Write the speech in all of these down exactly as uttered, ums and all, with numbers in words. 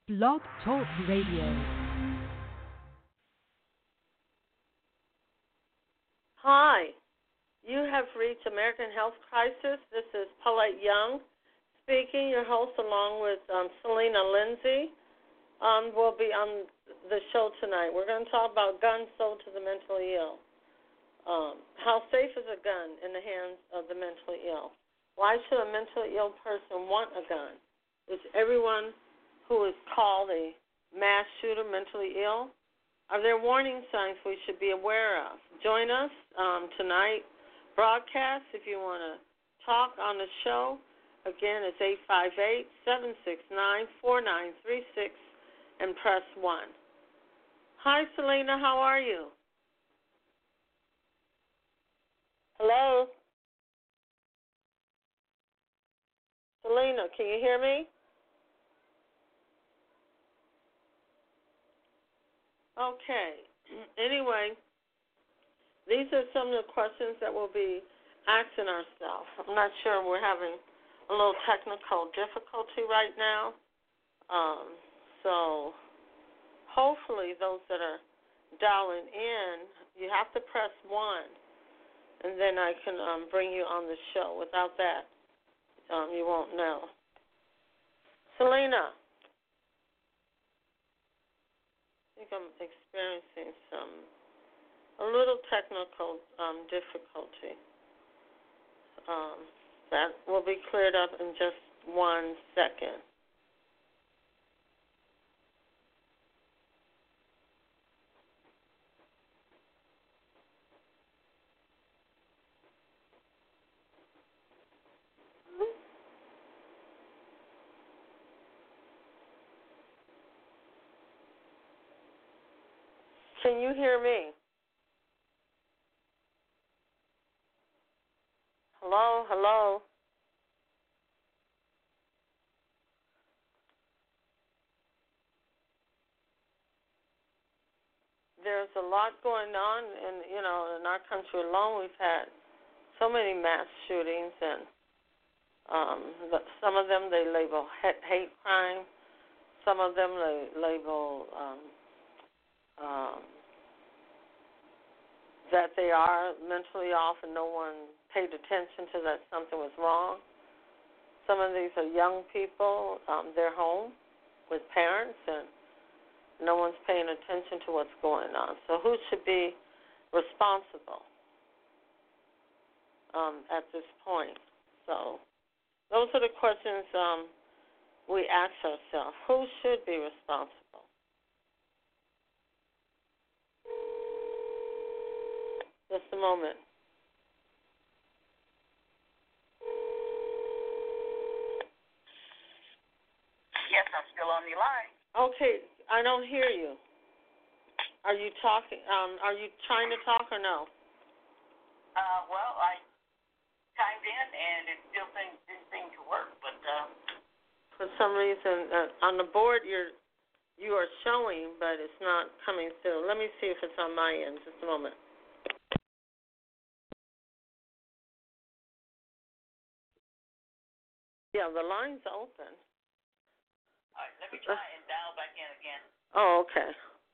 Blog Talk Radio. Hi, you have reached American Health Crisis. This is Paulette Young speaking, your host, along with um, Selena Lindsay. Um, will be on the show tonight. We're going to talk about guns sold to the mentally ill. Um, how safe is a gun in the hands of the mentally ill? Why should a mentally ill person want a gun? Is everyone who is called a mass shooter mentally ill? Are there warning signs we should be aware of? Join us um, tonight broadcast if you want to talk on the show. Again, it's eight five eight, seven six nine, four nine three six and press one. Hi, Selena. How are you? Hello? Selena, can you hear me? Okay. Anyway, these are some of the questions that we'll be asking ourselves. I'm not sure, we're having a little technical difficulty right now. Um, so hopefully those that are dialing in, you have to press one, and then I can um, bring you on the show. Without that, um, you won't know. Selena. I think I'm experiencing some, a little technical um, difficulty. Um, that will be cleared up in just one second. Can you hear me? Hello, hello. There's a lot going on, and you know, in our country alone, we've had so many mass shootings, and um, the, some of them they label hate, hate crime. Some of them they label um, um, that they are mentally off, and no one paid attention to that something was wrong. Some of these are young people. Um, they're home with parents, and no one's paying attention to what's going on. So who should be responsible um, at this point? So those are the questions um, we ask ourselves. Who should be responsible? Just a moment. Yes, I'm still on the line. Okay, I don't hear you. Are you talking? Um, are you trying to talk or no? Uh, well, I chimed in and it still seemed, didn't seem to work, but uh, for some reason uh, on the board you're you are showing, but it's not coming through. Let me see if it's on my end. Just a moment. Yeah, the line's open. All right, let me try and dial back in again. Oh, okay.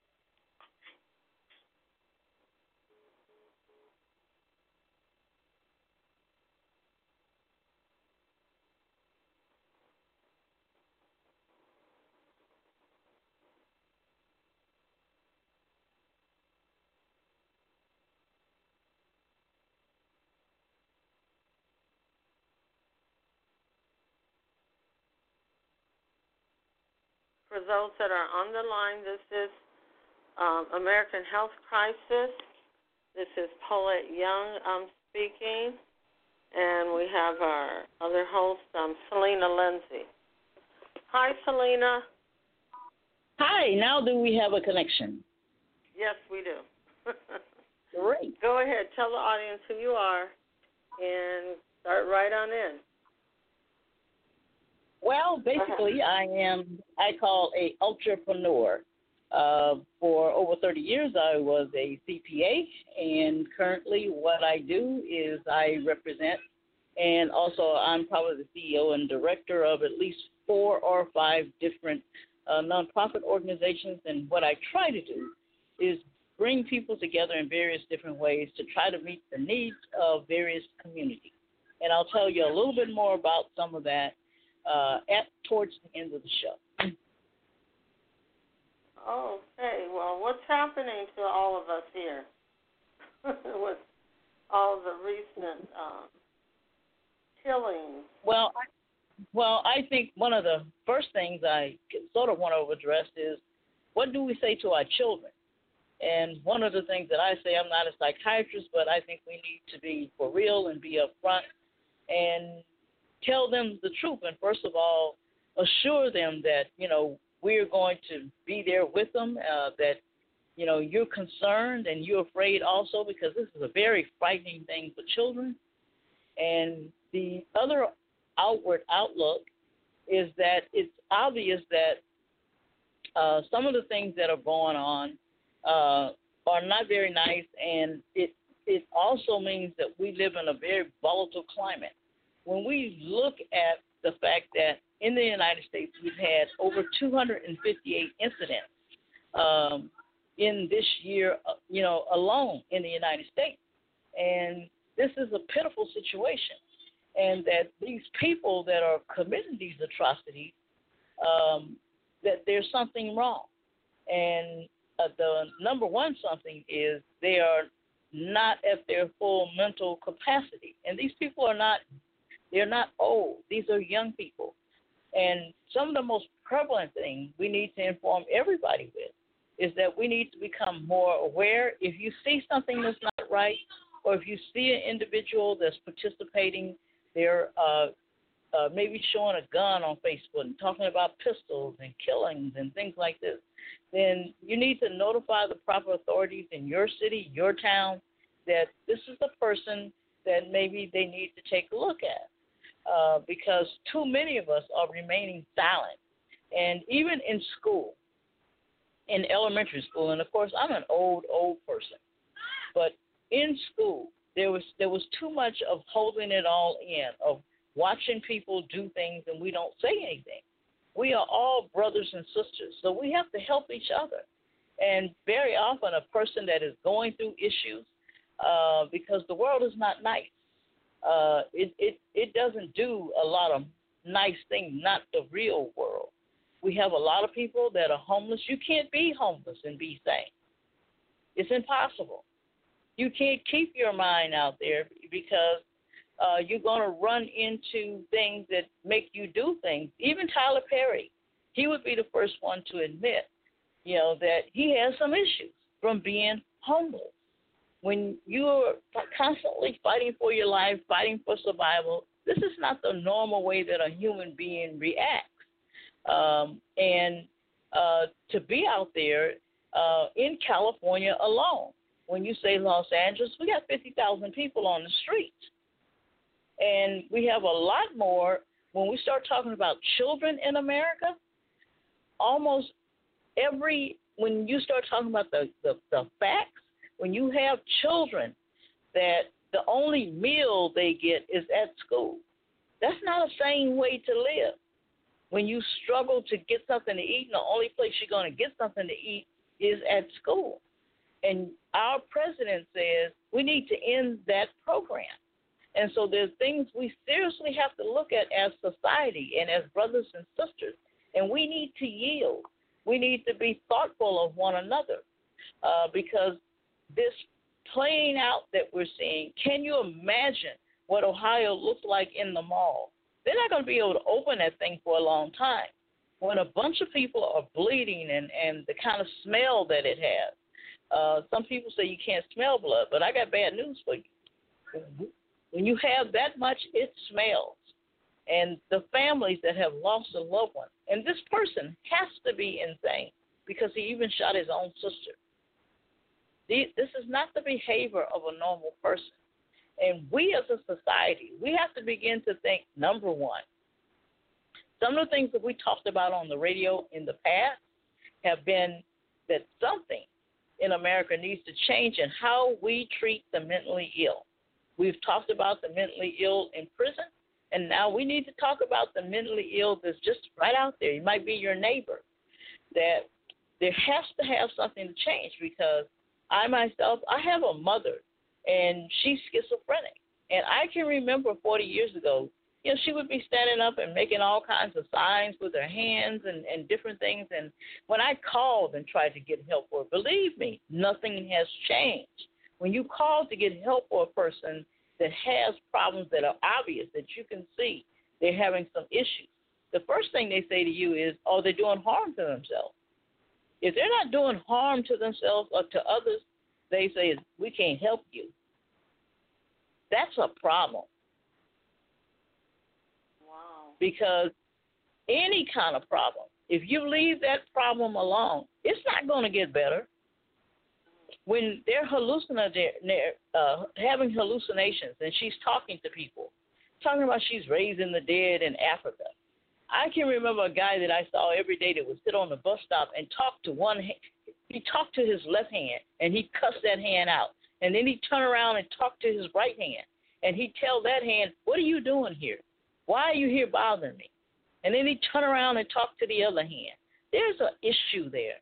For those that are on the line, this is um, American Health Crisis. This is Paulette Young um, speaking, and we have our other host, um, Selena Lindsay. Hi, Selena. Hi, now do we have a connection? Yes, we do. Great. Go ahead, tell the audience who you are, and start right on in. Well, basically, I am, I call a entrepreneur. Uh, for over thirty years, I was a C P A, and currently what I do is I represent, and also I'm probably the C E O and director of at least four or five different uh, nonprofit organizations, and what I try to do is bring people together in various different ways to try to meet the needs of various communities. And I'll tell you a little bit more about some of that uh, at towards the end of the show. Okay, well, what's happening to all of us here with all the recent um, killings? Well, I, well, I think one of the first things I sort of want to address is, what do we say to our children? And one of the things that I say, I'm not a psychiatrist, but I think we need to be for real and be upfront and tell them the truth. And first of all, assure them that, you know, we're going to be there with them, uh, that, you know, you're concerned and you're afraid also, because this is a very frightening thing for children. And the other outward outlook is that it's obvious that uh, some of the things that are going on uh, are not very nice, and it, it also means that we live in a very volatile climate. When we look at the fact that in the United States, we've had over two hundred fifty-eight incidents um, in this year, uh, you know, alone in the United States. And this is a pitiful situation. And that these people that are committing these atrocities, um, that there's something wrong. And uh, the number one something is they are not at their full mental capacity. And these people are not, they're not old. These are young people. And some of the most prevalent things we need to inform everybody with is that we need to become more aware. If you see something that's not right, or if you see an individual that's participating, they're uh, uh, maybe showing a gun on Facebook and talking about pistols and killings and things like this, then you need to notify the proper authorities in your city, your town, that this is the person that maybe they need to take a look at. Uh, because too many of us are remaining silent. And even in school, in elementary school, and of course I'm an old, old person, but in school there was there was too much of holding it all in, of watching people do things and we don't say anything. We are all brothers and sisters, so we have to help each other. And very often a person that is going through issues, uh, because the world is not nice, Uh, it, it, it doesn't do a lot of nice things, not the real world. We have a lot of people that are homeless. You can't be homeless and be sane. It's impossible. You can't keep your mind out there because uh, you're going to run into things that make you do things. Even Tyler Perry, he would be the first one to admit, you know, that he has some issues from being homeless. When you're constantly fighting for your life, fighting for survival, this is not the normal way that a human being reacts. Um, and uh, to be out there uh, in California alone, when you say Los Angeles, we got fifty thousand people on the streets. And we have a lot more when we start talking about children in America. Almost every, when you start talking about the, the, the facts, when you have children that the only meal they get is at school, that's not a sane way to live. When you struggle to get something to eat, and the only place you're going to get something to eat is at school. And our president says we need to end that program. And so there's things we seriously have to look at as society and as brothers and sisters, and we need to yield. We need to be thoughtful of one another uh, because this playing out that we're seeing, can you imagine what Ohio looks like in the mall? They're not going to be able to open that thing for a long time. When a bunch of people are bleeding and, and the kind of smell that it has, uh, some people say you can't smell blood, but I got bad news for you. When you have that much, it smells. And the families that have lost a loved one, and this person has to be insane because he even shot his own sister. This is not the behavior of a normal person. And we as a society, we have to begin to think, number one, some of the things that we talked about on the radio in the past have been that something in America needs to change in how we treat the mentally ill. We've talked about the mentally ill in prison, and now we need to talk about the mentally ill that's just right out there. It might be your neighbor. that there has to have something to change, because I myself, I have a mother, and she's schizophrenic. And I can remember forty years ago, you know, she would be standing up and making all kinds of signs with her hands and, and different things. And when I called and tried to get help for her, believe me, nothing has changed. When you call to get help for a person that has problems that are obvious, that you can see they're having some issues, the first thing they say to you is, oh, they're doing harm to themselves. If they're not doing harm to themselves or to others, they say, we can't help you. That's a problem. Wow. Because any kind of problem, if you leave that problem alone, it's not going to get better. When they're hallucinating, uh, having hallucinations, and she's talking to people, talking about she's raising the dead in Africa. I can remember a guy that I saw every day that would sit on the bus stop and talk to one hand. He talked to his left hand, and he'd cuss that hand out. And then he'd turn around and talk to his right hand, and he'd tell that hand, what are you doing here? Why are you here bothering me? And then he'd turn around and talk to the other hand. There's an issue there.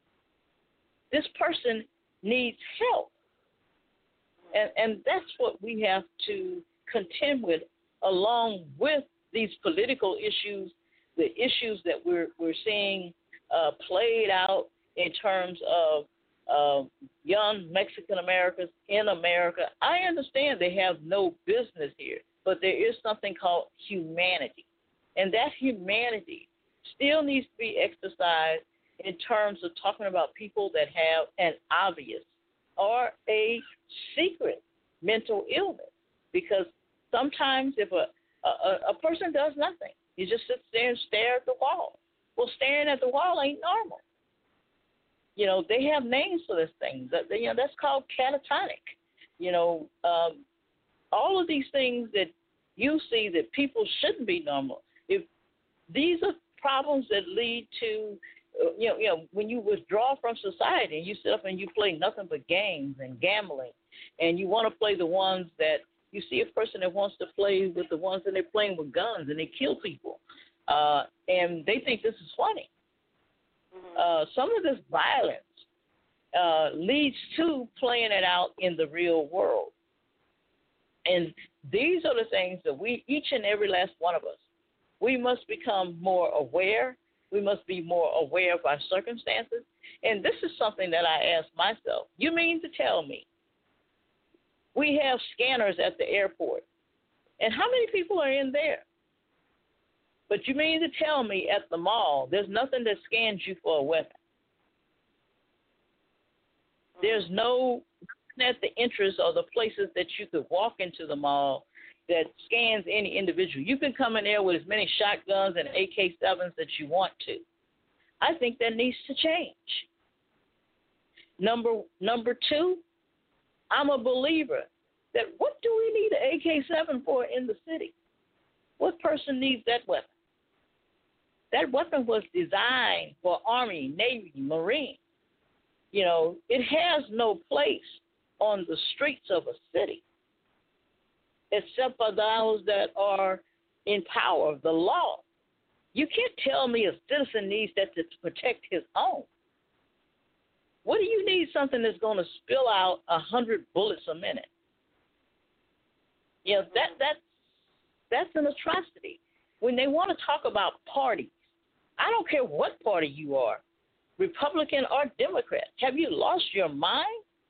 This person needs help. And, and that's what we have to contend with, along with these political issues, the issues that we're we're seeing uh, played out in terms of uh, young Mexican Americans in America. I understand they have no business here, but there is something called humanity. And that humanity still needs to be exercised in terms of talking about people that have an obvious or a secret mental illness. Because sometimes if a, a, a person does nothing, he just sits there and stares at the wall. Well, staring at the wall ain't normal. You know, they have names for this thing. That, you know, that's called catatonic. You know, um, all of these things that you see that people shouldn't be normal. If these are problems that lead to, uh, you know, you know, when you withdraw from society and you sit up and you play nothing but games and gambling, and you want to play the ones that you see a person that wants to play with the ones that they're playing with guns and they kill people, uh, and they think this is funny. Uh, some of this violence uh, leads to playing it out in the real world. And these are the things that we, each and every last one of us, we must become more aware. We must be more aware of our circumstances. And this is something that I ask myself. You mean to tell me we have scanners at the airport, and how many people are in there? But you mean to tell me at the mall there's nothing that scans you for a weapon? There's no at the entrance or the places that you could walk into the mall that scans any individual. You can come in there with as many shotguns and A K sevens that you want to. I think that needs to change. Number number two, I'm a believer that what do we need an A K seven for in the city? What person needs that weapon? That weapon was designed for Army, Navy, Marine. You know, it has no place on the streets of a city except for those that are in power of the law. You can't tell me a citizen needs that to protect his own. What do you need something that's going to spill out a hundred bullets a minute? You know, that that that's an atrocity. When they want to talk about parties, I don't care what party you are, Republican or Democrat. Have you lost your mind?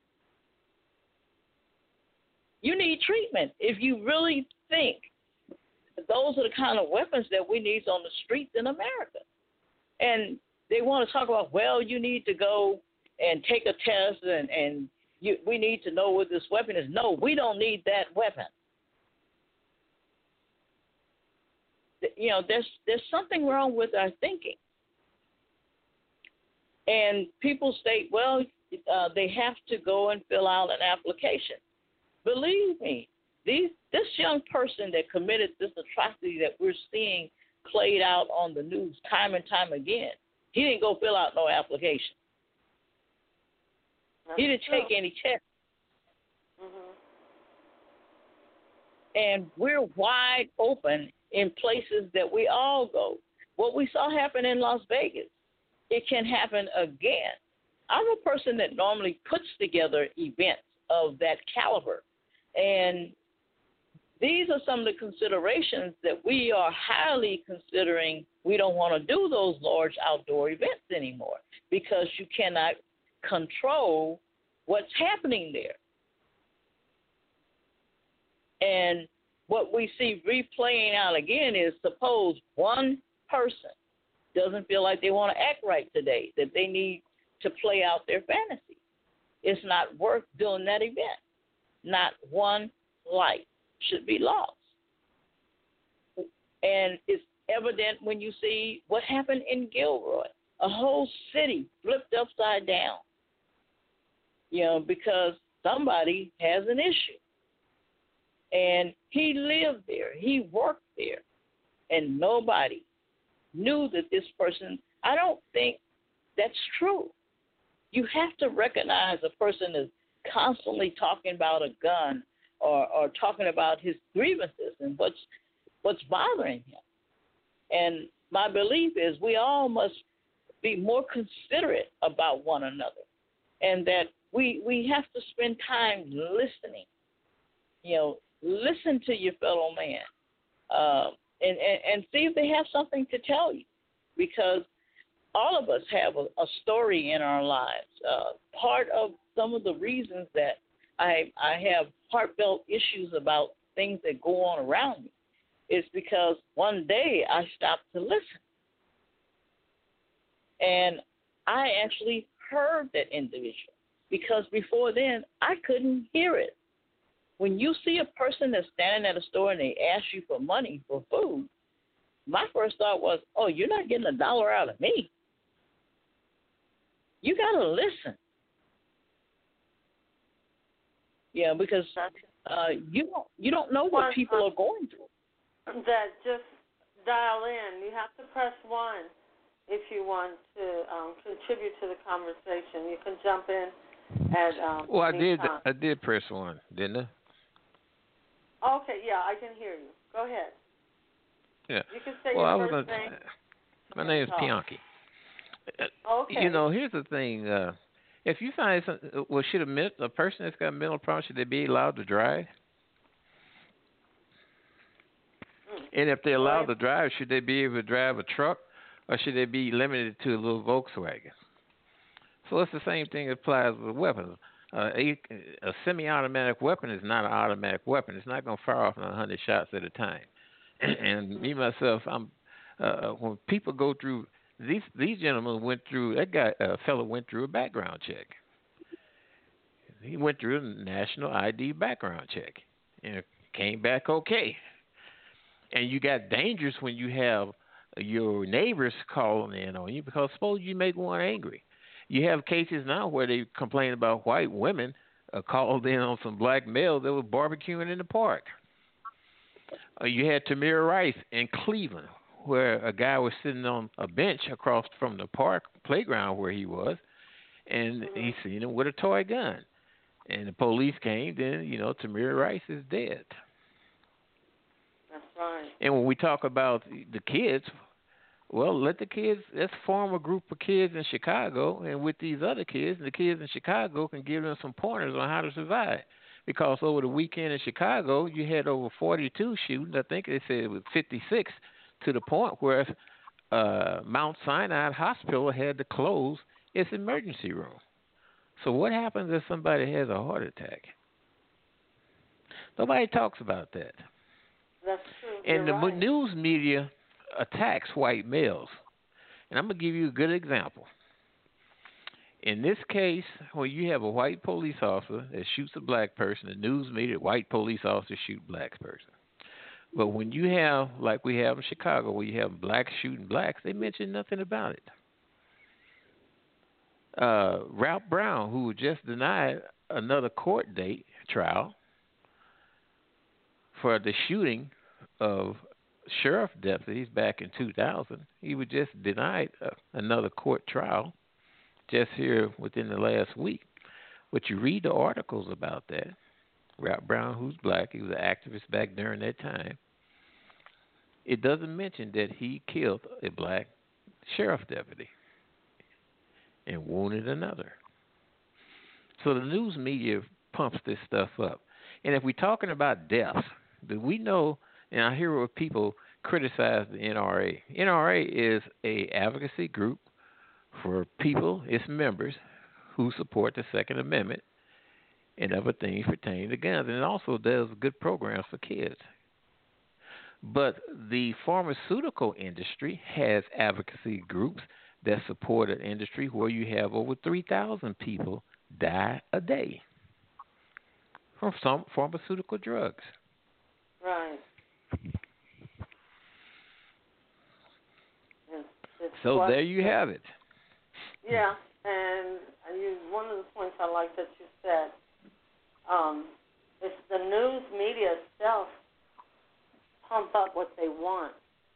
You need treatment if you really think that those are the kind of weapons that we need on the streets in America. And they want to talk about, well, you need to go and take a test and, and you, we need to know what this weapon is. No, we don't need that weapon. You know, there's there's something wrong with our thinking. And people state, well, uh, they have to go and fill out an application. Believe me, these this young person that committed this atrocity that we're seeing played out on the news time and time again, he didn't go fill out no application. That's he didn't true. take any tests. Mm-hmm. And we're wide open in places that we all go. What we saw happen in Las Vegas, it can happen again. I'm a person that normally puts together events of that caliber. And these are some of the considerations that we are highly considering. We don't want to do those large outdoor events anymore because you cannot control what's happening there. And what we see replaying out again is suppose one person doesn't feel like they want to act right today, that they need to play out their fantasy. It's not worth doing that event. Not one life should be lost. And it's evident when you see what happened in Gilroy. A whole city flipped upside down, you know, because somebody has an issue. And he lived there. He worked there. And nobody knew that this person, I don't think that's true. You have to recognize a person is constantly talking about a gun or, or talking about his grievances and what's what's bothering him. And my belief is we all must be more considerate about one another, and that we we have to spend time listening. You know, listen to your fellow man, uh, and, and and see if they have something to tell you, because all of us have a, a story in our lives. Uh, part of some of the reasons that I I have heartfelt issues about things that go on around me is because one day I stopped to listen. And I actually heard that individual, because before then I couldn't hear it. When you see a person that's standing at a store and they ask you for money for food, my first thought was, oh, you're not getting a dollar out of me. You got to listen. Yeah, because uh, you don't you don't know what people are going through. That just dial in. You have to press one if you want to um, contribute to the conversation. You can jump in at um, Well, I any did. time. I did press one, didn't I? Okay, yeah, I can hear you. Go ahead. Yeah. You can say well, your I was first gonna, name. My name is talk. Pianki. Okay. You know, here's the thing. Uh, if you find some, well, should a, a person that's got a mental problem, should they be allowed to drive? Mm. And if they're allowed to drive, should they be able to drive a truck, or should they be limited to a little Volkswagen? So it's the same thing that applies with weapons. Uh, a, a semi-automatic weapon is not an automatic weapon. It's not going to fire off one hundred shots at a time. And me myself, I'm uh, when people go through these these gentlemen went through that guy a uh, fellow went through a background check. He went through a national I D background check and it came back okay. And you got dangerous when you have your neighbors calling in on you, because suppose you make one angry. You have cases now where they complain about white women uh, called in on some black males that were barbecuing in the park. Uh, you had Tamir Rice in Cleveland, where a guy was sitting on a bench across from the park playground where he was, and mm-hmm. he seen him with a toy gun. And the police came, then, you know, Tamir Rice is dead. That's right. And when we talk about the kids, well, let the kids, let's form a group of kids in Chicago, and with these other kids, the kids in Chicago can give them some pointers on how to survive. Because over the weekend in Chicago, you had over forty-two shootings. I think they said it was fifty-six, to the point where uh, Mount Sinai Hospital had to close its emergency room. So what happens if somebody has a heart attack? Nobody talks about that. That's true. And You're the right. news media attacks white males. And I'm going to give you a good example. In this case, when you have a white police officer that shoots a black person, the news media, white police officers shoot black person. But when you have, like we have in Chicago, where you have blacks shooting blacks, they mention nothing about it. Uh, Ralph Brown, who just denied another court date trial for the shooting of sheriff deputies back in two thousand, he was just denied uh, another court trial just here within the last week. But you read the articles about that. Ralph Brown, who's black, he was an activist back during that time. It doesn't mention that he killed a black sheriff deputy. and wounded another. So the news media pumps this stuff up. And if we're talking about death, do we know, and I hear what people criticize the N R A. N R A is a advocacy group for people, its members, who support the Second Amendment and other things pertaining to guns. And it also does good programs for kids. But the pharmaceutical industry has advocacy groups that support an industry where you have over three thousand people die a day from some pharmaceutical drugs. Right. It's, it's So what, there you have it. Yeah, and you, one of the points I like that you said, um, it's the news media itself pump up what they want.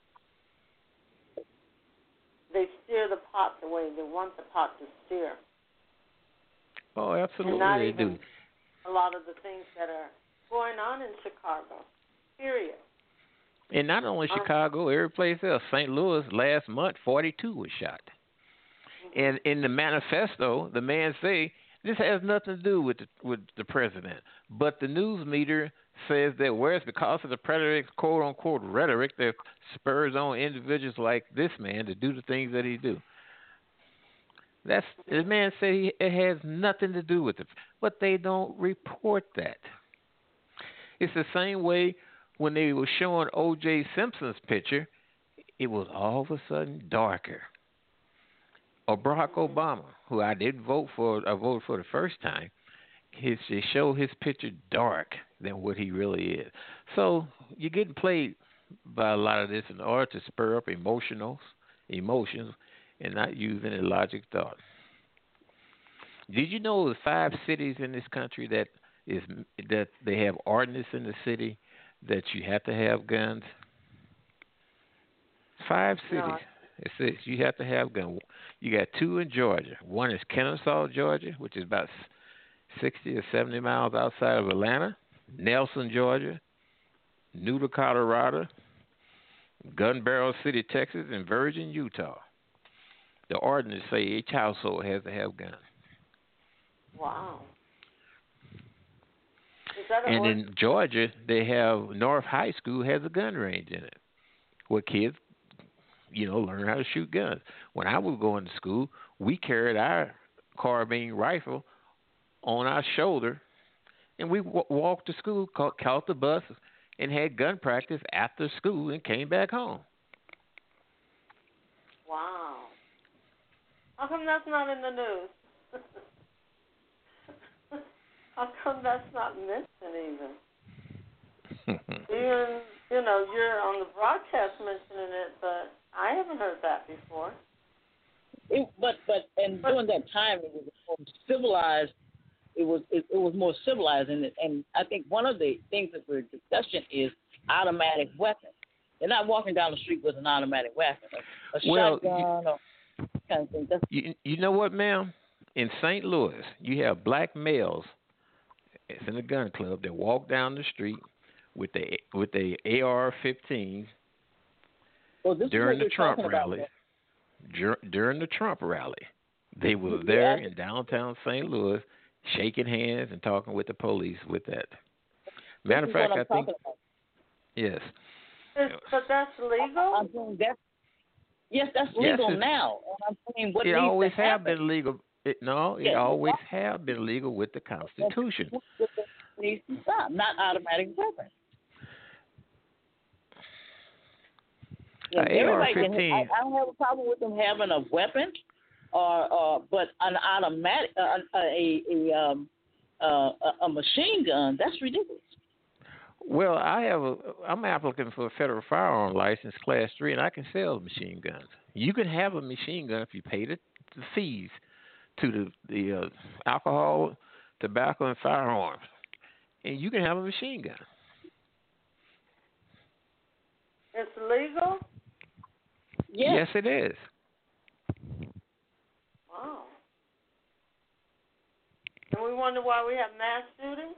They steer the pot the way they want the pot to steer. Oh, absolutely, and not they even do. A lot of the things that are going on in Chicago, period. And not only Um, Chicago, every place else. Saint Louis, last month, forty-two was shot. Mm-hmm. And in the manifesto, the man say this has nothing to do with the, with the president, but the news meter says that where it's because of the president's quote unquote rhetoric that spurs on individuals like this man to do the things that he do. That's the man said he, it has nothing to do with it, but they don't report that. It's the same way when they were showing O J Simpson's picture, it was all of a sudden darker. Or Barack Obama, who I didn't vote for, I voted for the first time, his, they show his picture dark than what he really is. So you're getting played by a lot of this in order to spur up emotionals, emotions and not use any logic thought. Did you know there's five cities in this country that is that they have ordinance in the city that you have to have guns? Five cities. No. It says you have to have guns. You got two in Georgia. One is Kennesaw, Georgia, which is about sixty or seventy miles outside of Atlanta. Nelson, Georgia. Newton, Colorado. Gun Barrel City, Texas, and Virgin, Utah. The ordinance say each household has to have guns. Wow. Is that a And word? in Georgia, they have North High School has a gun range in it, where kids, you know, learn how to shoot guns. When I was going to school, we carried our carbine rifle on our shoulder, and we w- walked to school, caught, caught the bus, and had gun practice after school, and came back home. Wow. How come that's not in the news? How come that's not mentioned even? Even, you know, you're on the broadcast mentioning it, but I haven't heard that before. It, but but and But- during that time, it was more civilized. It was it, it was more civilized, and and I think one of the things that we're discussing is automatic weapons. They're not walking down the street with an automatic weapon, a, a Well, shotgun or kind of thing. That's, You, you know what, ma'am? In Saint Louis, you have black males. It's in the gun club that walk down the street with the with the A R fifteen well, this during is the what Trump we're talking rally. about, Dur- during the Trump rally, they were Yeah. there in downtown Saint Louis, shaking hands and talking with the police with that. Matter of This is fact, what I I'm think talking about. yes. Is, but that's legal? I'm saying that's yes, that's Yes, legal it's- now. And I'm saying what It needs always to have happen. been legal. It, no, it Yeah. always have been legal with the Constitution. Needs to stop, not automatic weapons. Yeah, Uh, A R everybody can, fifteen. I, I don't have a problem with them having a weapon, or uh, but an automatic, uh, a a um, uh, a a machine gun. That's ridiculous. Well, I have a. I'm an applicant for a federal firearm license, class three, and I can sell machine guns. You can have a machine gun if you pay the, the fees to the the uh, alcohol, tobacco, and firearms, and you can have a machine gun. It's legal? Yes. Yes, it is. Wow. And we wonder why we have mass shootings?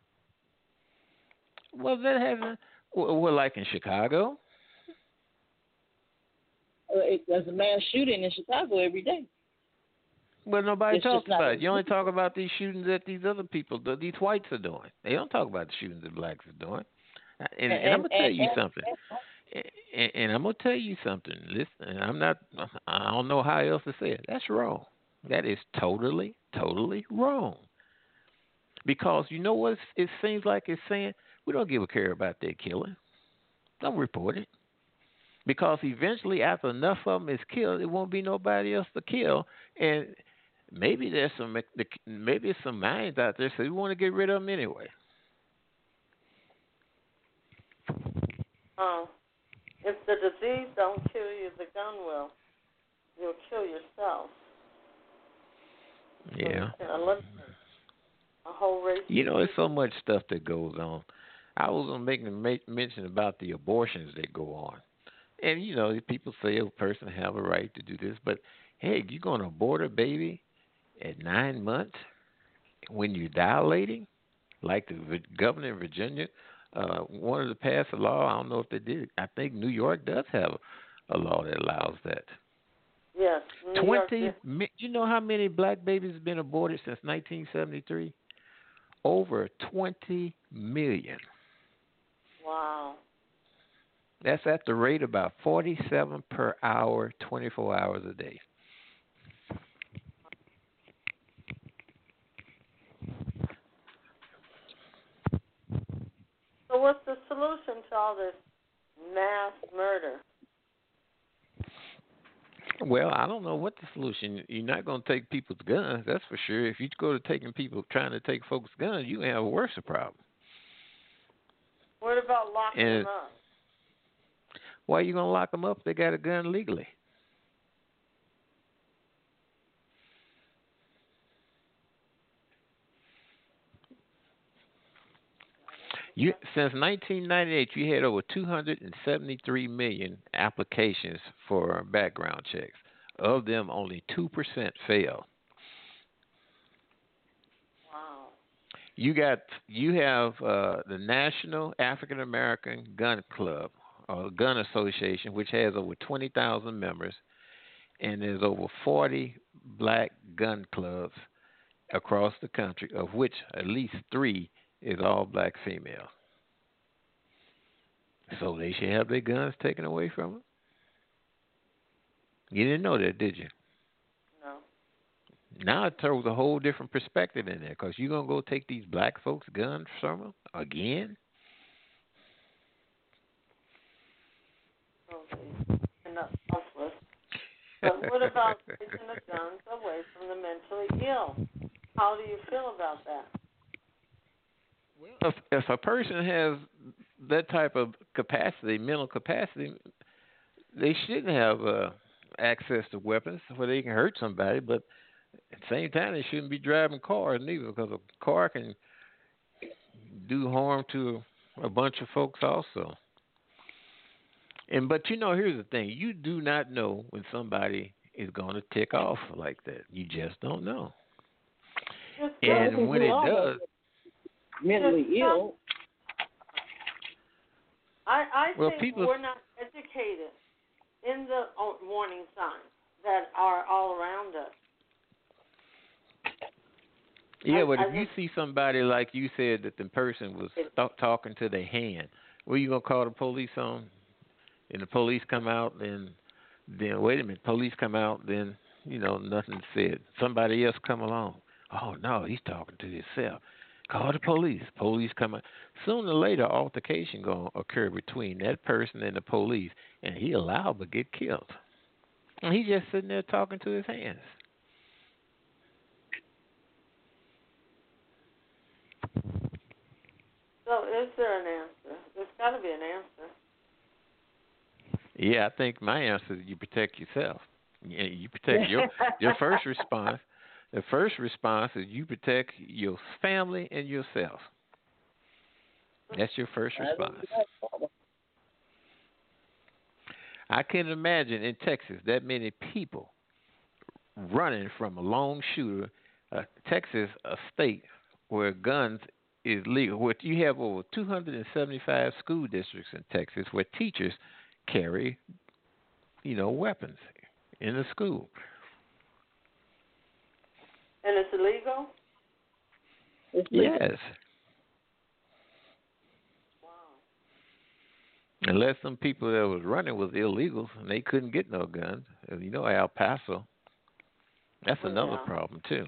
Well, that hasn't. Well, well, like in Chicago. Uh, it, there's a mass shooting in Chicago every day. Well, nobody It's talks just not about it. in You only the talk about these shootings that these other people, that these whites are doing. They don't talk about the shootings that blacks are doing. And, and, and I'm and, gonna tell and, you and, something. And, and I'm gonna tell you something. Listen, I'm not. I don't know how else to say it. That's wrong. That is totally, totally wrong. Because you know what? It seems like it's saying we don't give a care about that killing. Don't report it. Because eventually, after enough of them is killed, it won't be nobody else to kill, and maybe there's some maybe there's some minds out there so we want to get rid of them anyway. Oh, if the disease don't kill you, the gun will. You'll kill yourself. Yeah. So you can eliminate a whole race. You know, there's so much stuff that goes on. I was going to make a mention about the abortions that go on. And, you know, people say a person have a right to do this, but, hey, you're going to abort a baby at nine months when you're dilating? Like the governor in Virginia uh, wanted to pass a law. I don't know if they did. I think New York does have a law that allows that. Yes. New Twenty. York, yeah. You know how many black babies have been aborted since nineteen seventy-three? Over twenty million. Wow. That's at the rate about forty-seven per hour, twenty-four hours a day. So what's the solution to all this mass murder? Well, I don't know what the solution. You're not going to take people's guns, that's for sure. If you go to taking people, trying to take folks' guns, you have a worse problem. What about locking and them up? Why are you going to lock them up if they got a gun legally? You, since nineteen ninety-eight, you had over two hundred seventy-three million applications for background checks. Of them, only two percent fail. Wow. You got you have uh, the National African American Gun Club or Gun Association, which has over twenty thousand members, and there's over forty black gun clubs across the country, of which at least three is all black female. So they should have their guns taken away from them. You didn't know that, did you? No. Now it throws a whole different perspective in there because you're going to go take these black folks' guns from them again? Okay. And that's helpless. But what about taking the guns away from the mentally ill? How do you feel about that? If, if a person has that type of capacity, mental capacity, they shouldn't have uh, access to weapons where they can hurt somebody. But at the same time, they shouldn't be driving cars neither, because a car can do harm to a bunch of folks also. And but you know, here's the thing: you do not know when somebody is going to tick off like that. You just don't know. Just and well, when it does. Mentally ill. I, I well, think people, we're not educated in the warning signs that are all around us. Yeah, I, but I if you see somebody like you said that the person was th- talking to their hand, what are you gonna call the police on? And the police come out, then then wait a minute, police come out, then you know nothing said. Somebody else come along. Oh no, he's talking to himself. Call the police. Police come out. Sooner or later, altercation gonna occur between that person and the police, and he allowed to get killed. And he's just sitting there talking to his hands. So is there an answer? There's got to be an answer. Yeah, I think my answer is you protect yourself. You protect your your first response. The first response is you protect your family and yourself. That's your first response. I can imagine in Texas that many people running from a lone shooter. Uh, Texas, a state where guns is legal. Where you have over two hundred seventy-five school districts in Texas where teachers carry, you know, weapons in the school. And it's illegal? It's legal. Yes. Wow. Unless some people that was running was illegals and they couldn't get no guns. You know, El Paso. That's another Yeah. problem too.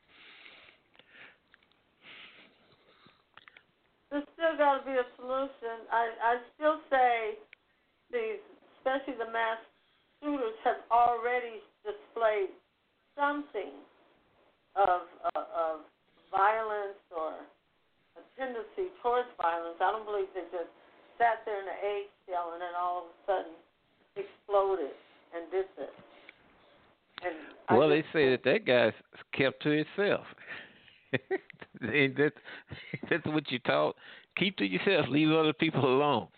There's still got to be a solution. I, I still say these, especially the mass shooters, have already displayed something of, of, of violence or a tendency towards violence. I don't believe they just sat there in the eggshell and then all of a sudden exploded and did this. And Well, I they just, say that that guy kept to himself. And that's, that's what you taught. Keep to yourself. Leave other people alone.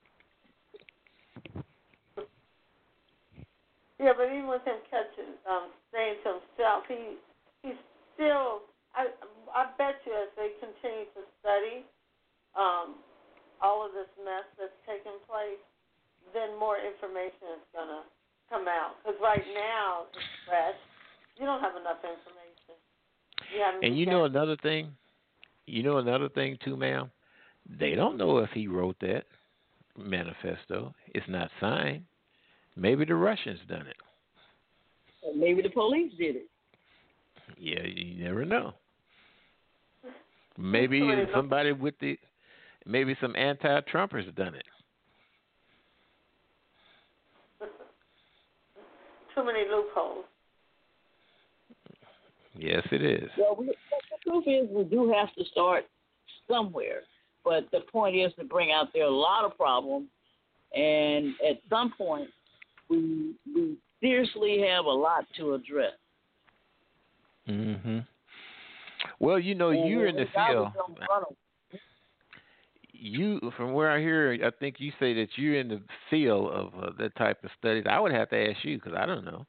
Yeah, but even with him catching, um, staying to himself, he he's still. I I bet you as they continue to study um, all of this mess that's taking place, then more information is gonna come out. Because right now it's fresh. You don't have enough information. You haven't And you know begun- another thing? You know another thing too, ma'am? They don't know if he wrote that manifesto. It's not signed. Maybe the Russians done it. Or maybe the police did it. Yeah, you never know. Maybe somebody with the, maybe some anti-Trumpers done it. Too many loopholes. Yes, it is. Well, we, the truth is we do have to start somewhere. But the point is to bring out there are a lot of problems, and at some point we we seriously have a lot to address. Mhm. Well, you know, And you're in the we gotta field. jump in front of You, from where I hear, I think you say that you're in the field of uh, that type of studies. I would have to ask you because I don't know.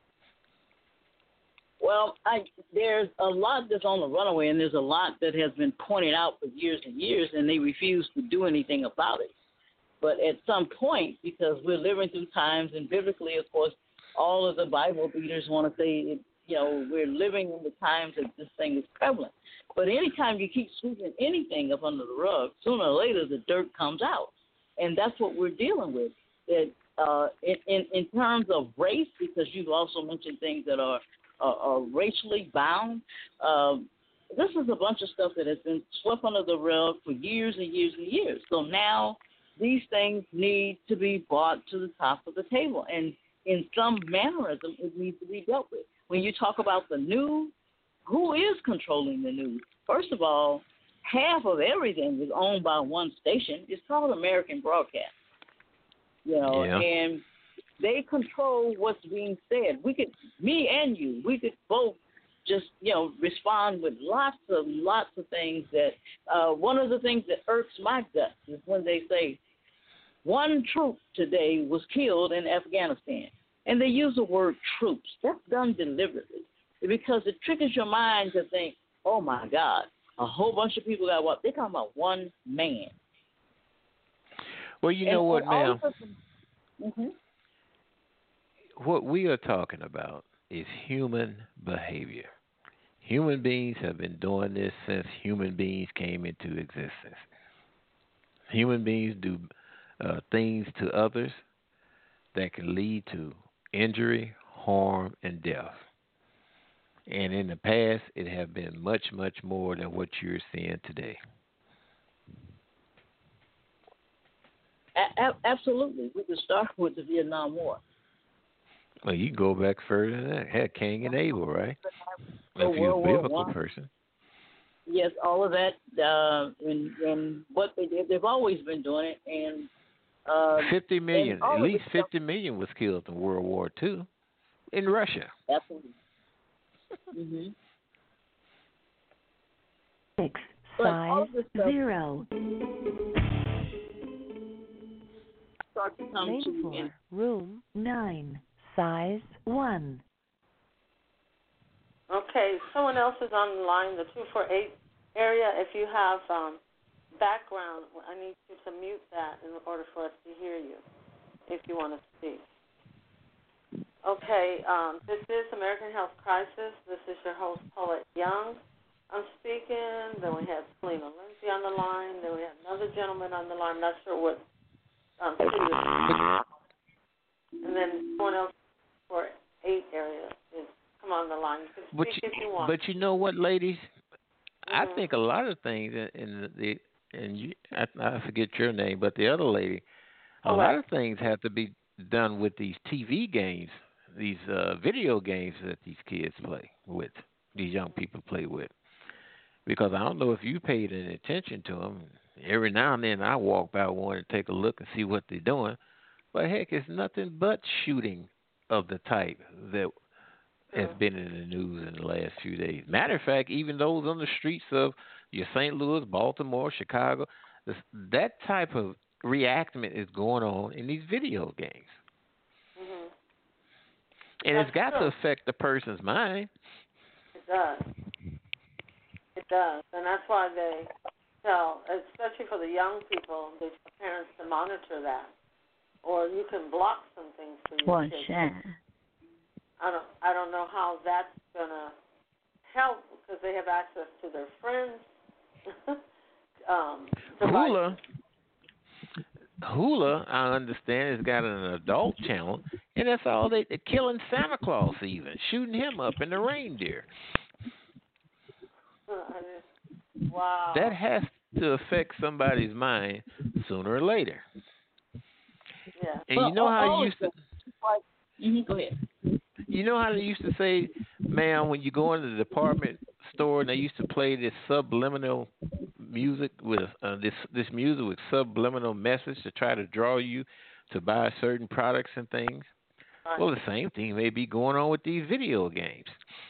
Well, I, there's a lot that's on the runaway, and there's a lot that has been pointed out for years and years, and they refuse to do anything about it. But at some point, because we're living through times, and biblically, of course, all of the Bible readers want to say, you know, we're living in the times that this thing is prevalent. But anytime you keep sweeping anything up under the rug, sooner or later the dirt comes out, and that's what we're dealing with. That uh, in, in in terms of race, because you've also mentioned things that are Uh, are racially bound. Um, this is a bunch of stuff that has been swept under the rug for years and years and years. So now these things need to be brought to the top of the table, and in some mannerism, it needs to be dealt with. When you talk about the news, who is controlling the news? First of all, half of everything is owned by one station. It's called American Broadcast. You know, Yeah. and they control what's being said. We could, me and you, we could both just, you know, respond with lots of, lots of things that, uh, one of the things that irks my guts is when they say one troop today was killed in Afghanistan. And they use the word troops. That's done deliberately because it triggers your mind to think, oh, my God, a whole bunch of people got what? They're talking about one man. Well, you And- know what, and all ma'am? of us- Mhm. What we are talking about is human behavior. Human beings have been doing this since human beings came into existence. Human beings do uh, things to others that can lead to injury, harm, and death. And in the past, it have been much, much more than what you're seeing today. A- a- absolutely. We could start with the Vietnam War. Well, you can go back further than that. Heck, Cain and Abel, right? Oh, If you're a World War biblical One. person. Yes, all of that, uh, and, and what they did, they've always been doing it. And uh, Fifty million, and all at of least this stuff- fifty million was killed in World War Two in Russia. Absolutely. Mm-hmm. Six, But all five, of this stuff zero. starts to come Main to floor, in, room nine, size one. Okay, someone else is on the line, the two four eight area. If you have um, background, I need you to mute that in order for us to hear you if you want to speak. Okay, um, this is American Health Crisis. This is your host, Paulette Young. I'm speaking. Then we have Selena Lindsay on the line. Then we have another gentleman on the line. I'm not sure what um, city it's in. And then someone else for eight area is come on the line. You can speak But if you you, want. but you know what, ladies? Mhm. I think a lot of things in, in the and you, I, I forget your name, but the other lady, a lot of things have to be done with these T V games, these uh, video games that these kids play with, these young people play with. Because I don't know if you paid any attention to them. Every now and then I walk by one and take a look and see what they're doing. But heck, it's nothing but shooting of the type that has been in the news in the last few days. Matter of fact, even those on the streets of your Saint Louis, Baltimore, Chicago, this, that type of reenactment is going on in these video games. Mhm. And That's it's got true. to affect the person's mind. It does. It does, and that's why they tell, especially for the young people, they tell parents to monitor that, or you can block some things for your Watch kids. out. I don't, I don't know how that's gonna help because they have access to their friends. um, Hula, Hula, I understand, has got an adult channel, and that's all they they're killing Santa Claus, even shooting him up in the reindeer. Wow. That has to affect somebody's mind sooner or later. Yeah. And Well, you know how oh, you used to, Like, mm-hmm, go ahead. you know how they used to say, ma'am, when you go into the department store and they used to play this subliminal music with uh, this this music with subliminal message to try to draw you to buy certain products and things. Right. Well, the same thing may be going on with these video games.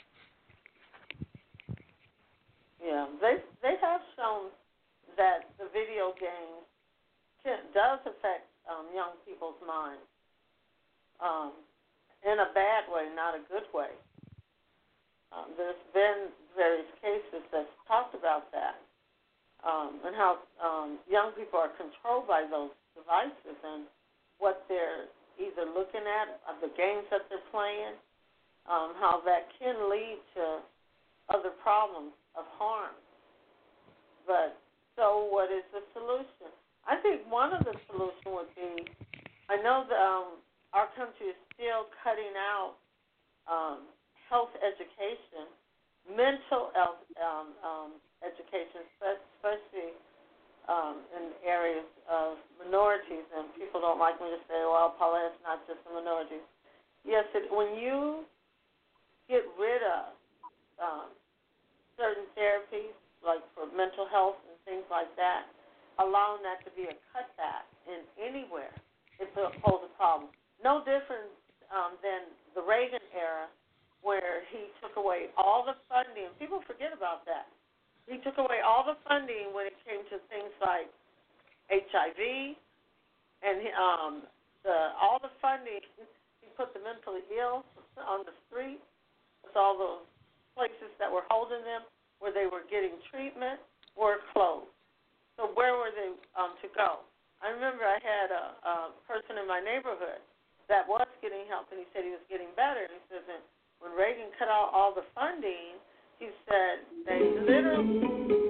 Yeah, they they have shown that the video game can, does affect um, young people's minds um, in a bad way, not a good way. Um, there's been various cases that's talked about that um, and how um, young people are controlled by those devices and what they're either looking at, uh, the games that they're playing, um, how that can lead to other problems of harm. But so what is the solution? I think one of the solutions would be, I know that um, our country is still cutting out um, health education, mental health um, um, education, especially um, in areas of minorities. And people don't like me to say, well, Paula, it's not just the minorities. Yes, it, when you get rid of um, certain therapies, like for mental health and things like that, allowing that to be a cutback in anywhere, it poses a problem. No different um, than the Reagan era, where he took away all the funding. People forget about that. He took away all the funding when it came to things like H I V and um, the all the funding. He put the mentally ill on the street with all those places that were holding them, where they were getting treatment, were closed. So where were they um, to go? I remember I had a, a person in my neighborhood that was getting help, and he said he was getting better. And he says, and when Reagan cut out all the funding, he said they literally.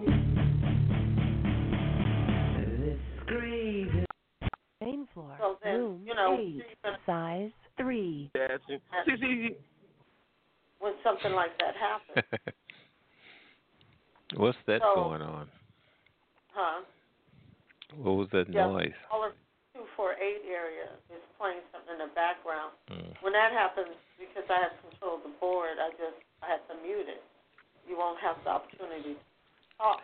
Main floor, So then, room you know, eight, size three. See, see, see. when something like that happens, What's that So- going on? huh? What was that Yeah, noise? all of two four eight area is playing something in the background. Mm. When that happens, because I have control of the board, I just I have to mute it. You won't have the opportunity to talk.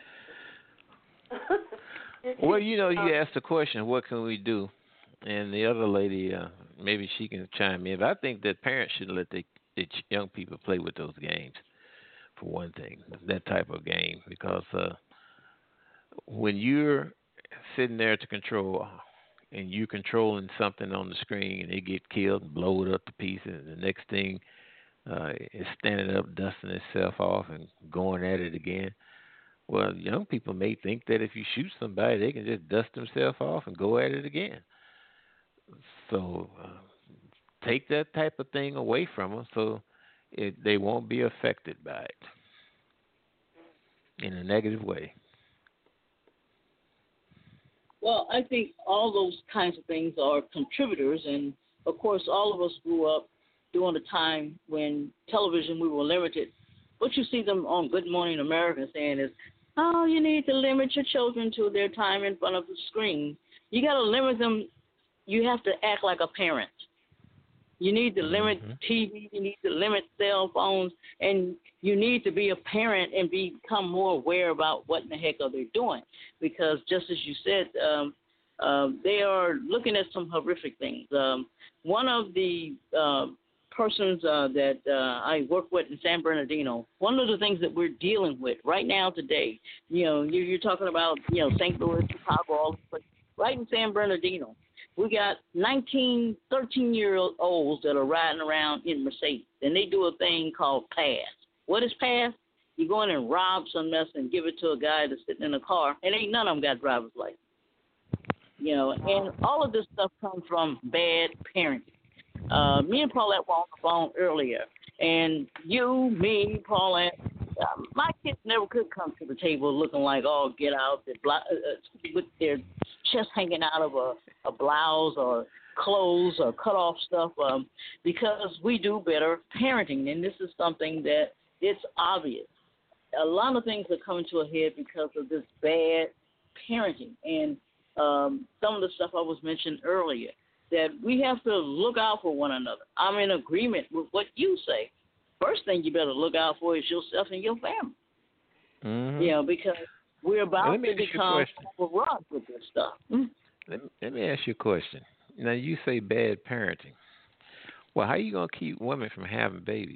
Well, you know, you Um, asked the question, what can we do? And the other lady, uh, maybe she can chime in. But I think that parents should let the, the ch- young people play with those games, for one thing, that type of game. Because uh, when you're sitting there to control and you're controlling something on the screen and it get killed and blow it up to pieces, and the next thing uh, is standing up, dusting itself off and going at it again. Well, young people may think that if you shoot somebody, they can just dust themselves off and go at it again. So uh, take that type of thing away from them. So it, they won't be affected by it in a negative way. Well, I think all those kinds of things are contributors, and of course, all of us grew up during a time when television, we were limited. What you see them on Good Morning America saying is, oh, you need to limit your children to their time in front of the screen. You got to limit them. You have to act like a parent. You need to limit Mm-hmm. T V. You need to limit cell phones. And you need to be a parent and become more aware about what in the heck are they doing. Because just as you said, um, uh, they are looking at some horrific things. Um, one of the uh, persons uh, that uh, I work with in San Bernardino, one of the things that we're dealing with right now today, you know, you're, you're talking about, you know, Saint Louis, Chicago, all but right in San Bernardino, we got nineteen, thirteen-year-olds that are riding around in Mercedes, and they do a thing called pass. What is pass? You go in and rob some mess and give it to a guy that's sitting in a car, and ain't none of them got driver's license. You know, and all of this stuff comes from bad parenting. Uh, me and Paulette were on the phone earlier, and you, me, Paulette, uh, my kids never could come to the table looking like, oh, get out, they're blo- uh, with their chest hanging out of a, a blouse or clothes or cut off stuff, um, because we do better parenting, and this is something that it's obvious. A lot of things are coming to a head because of this bad parenting, and um, some of the stuff I was mentioned earlier, that we have to look out for one another. I'm in agreement with what you say. First thing you better look out for is yourself and your family. Mm-hmm. You know, because we're about Let me to ask you a become question. overrun with this stuff. Mm. Let me, let me ask you a question. Now, you say bad parenting. Well, how you going to keep women from having babies?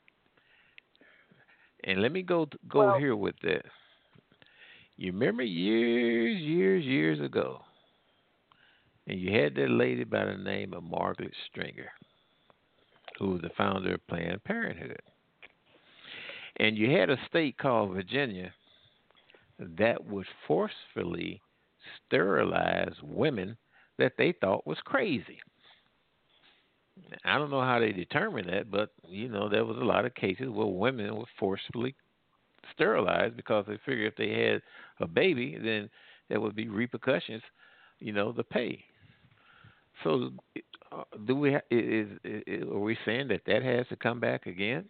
And let me go go Well, here with this. You remember years, years, years ago, and you had that lady by the name of Margaret Stringer, who was the founder of Planned Parenthood. And you had a state called Virginia that would forcefully sterilize women that they thought was crazy. I don't know how they determined that, but, you know, there was a lot of cases where women were forcefully sterilized because they figured if they had a baby, then there would be repercussions, you know, to pay. So, uh, do we? Is, is are we saying that that has to come back again?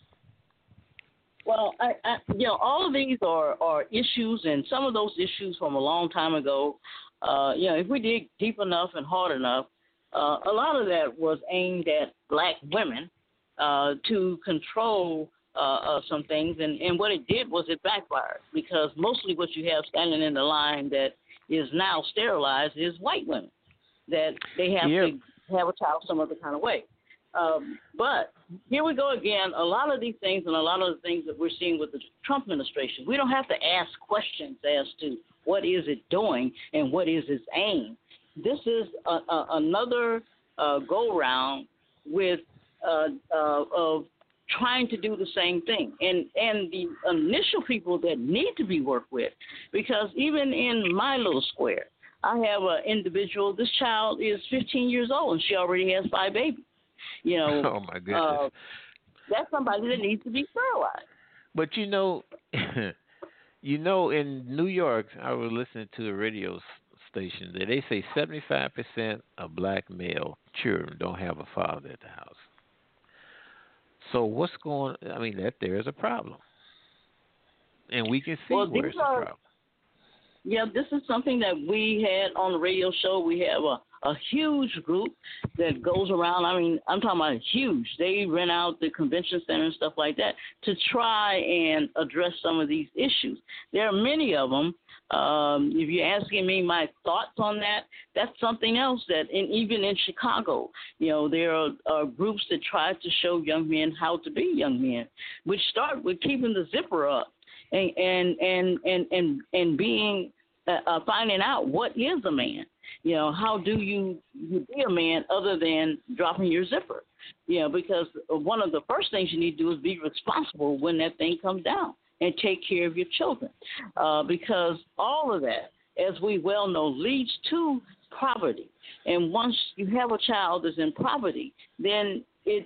Well, I, I, you know, all of these are, are issues, and some of those issues from a long time ago. Uh, you know, if we dig deep enough and hard enough, uh, a lot of that was aimed at black women uh, to control uh, uh, some things, and, and what it did was it backfired, because mostly what you have standing in the line that is now sterilized is white women, that they have Yep. to have a child some other kind of way. Um, but here we go again. A lot of these things and a lot of the things that we're seeing with the Trump administration, we don't have to ask questions as to what is it doing and what is its aim. This is a, a, another uh, go-round with uh, uh, of trying to do the same thing. And, and the initial people that need to be worked with, because even in my little square, I have an individual, this child is fifteen years old, and she already has five babies. You know, Oh, my goodness. uh, that's somebody that needs to be sterilized. But, you know, you know, in New York, I was listening to a radio s- station that they say seventy-five percent of black male children don't have a father at the house. So what's going I mean, that there is a problem. And we can see Well, where these it's a are- problem. Yeah, this is something that we had on the radio show. We have a, a huge group that goes around. I mean, I'm talking about huge. They rent out the convention center and stuff like that to try and address some of these issues. There are many of them. Um, if you're asking me my thoughts on that, that's something else that, and even in Chicago, you know, there are, are groups that try to show young men how to be young men, which start with keeping the zipper up. And and and and and, and being uh, uh, finding out what is a man. You know, how do you, you be a man other than dropping your zipper? You know, because one of the first things you need to do is be responsible when that thing comes down and take care of your children. Uh, because all of that, as we well know, leads to poverty. And once you have a child that's in poverty, then it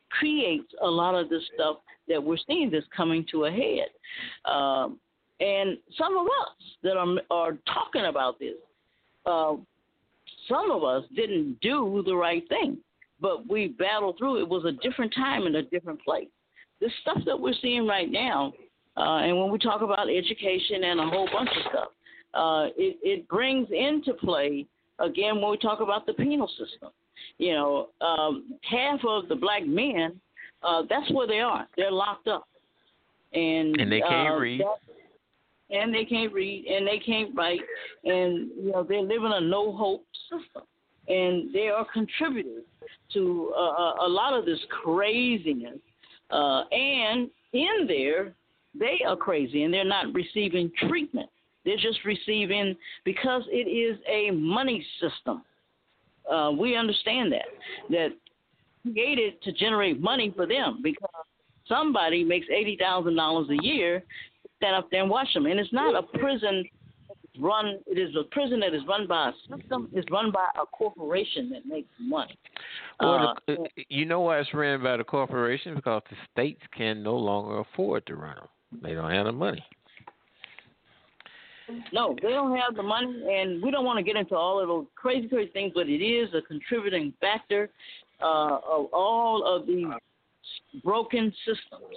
creates a lot of the stuff that we're seeing that's coming to a head. Um, and some of us that are, are talking about this, uh, some of us didn't do the right thing, but we battled through. It was a different time and a different place. The stuff that we're seeing right now, uh, and when we talk about education and a whole bunch of stuff, uh, it, it brings into play, again, when we talk about the penal system. You know, um, half of the black men, uh, that's where they are. They're locked up. And, and they can't uh, read. That, and they can't read, and they can't write, and, you know, they're living a no-hope system. And they are contributors to uh, a lot of this craziness. Uh, and in there, they are crazy, and they're not receiving treatment. They're just receiving, because it is a money system. Uh, we understand that, that created to generate money for them, because somebody makes eighty thousand dollars a year, stand up there and watch them. And it's not a prison run, it is a prison that is run by a system, it's run by a corporation that makes money. Well, uh, the, you know why it's ran by the corporation? Because the states can no longer afford to run them. They don't have the money. No, they don't have the money, and we don't want to get into all of those crazy, crazy things, but it is a contributing factor uh, of all of these broken systems.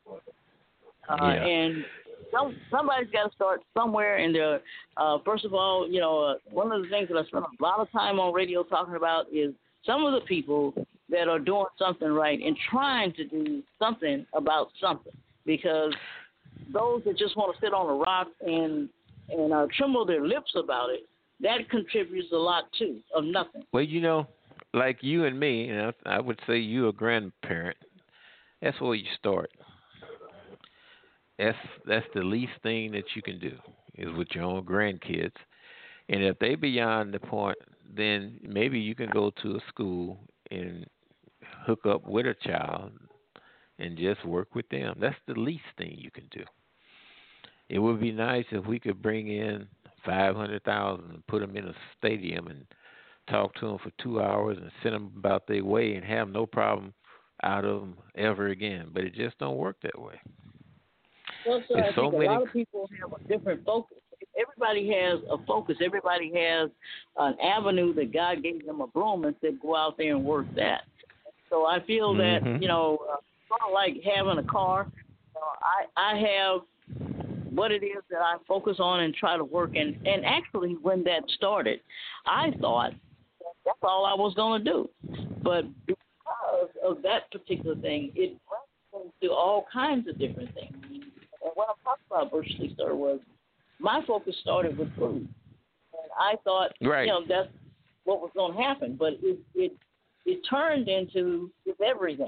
Uh, yeah. And some, somebody's got to start somewhere. And there, uh, first of all, you know, uh, one of the things that I spend a lot of time on radio talking about is some of the people that are doing something right and trying to do something about something. Because those that just want to sit on a rock and and uh, tremble their lips about it, that contributes a lot, too, of nothing. Well, you know, like you and me, and I, I would say you a grandparent, that's where you start. That's that's the least thing that you can do, is with your own grandkids. And if they beyond the point, then maybe you can go to a school and hook up with a child and just work with them. That's the least thing you can do. It would be nice if we could bring in five hundred thousand and put them in a stadium and talk to them for two hours and send them about their way and have no problem out of them ever again. But it just don't work that way. Well, so There's I so think many... a lot of people have a different focus. Everybody has a focus. Everybody has an avenue that God gave them a broom and said, go out there and work that. So I feel that, mm-hmm. you know, uh, sort of like having a car. You know, I, I have what it is that I focus on and try to work. And, and actually, when that started, I thought that's all I was going to do. But because of that particular thing, it went into all kinds of different things. And what I'm talking about virtually, sir, was my focus started with food. And I thought, right. you know, that's what was going to happen. But it it, it turned into just everything.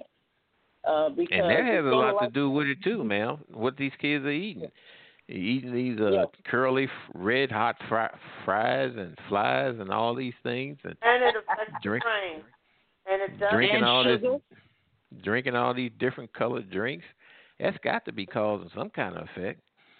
Uh, because and that has a lot like, to do with it, too, ma'am, what these kids are eating. You're eating these uh, yeah. curly, red hot fri- fries and flies and all these things. And, And it affects drink, the brain. And it does. drinking and all sugar. this, drinking all these different colored drinks. That's got to be causing some kind of effect.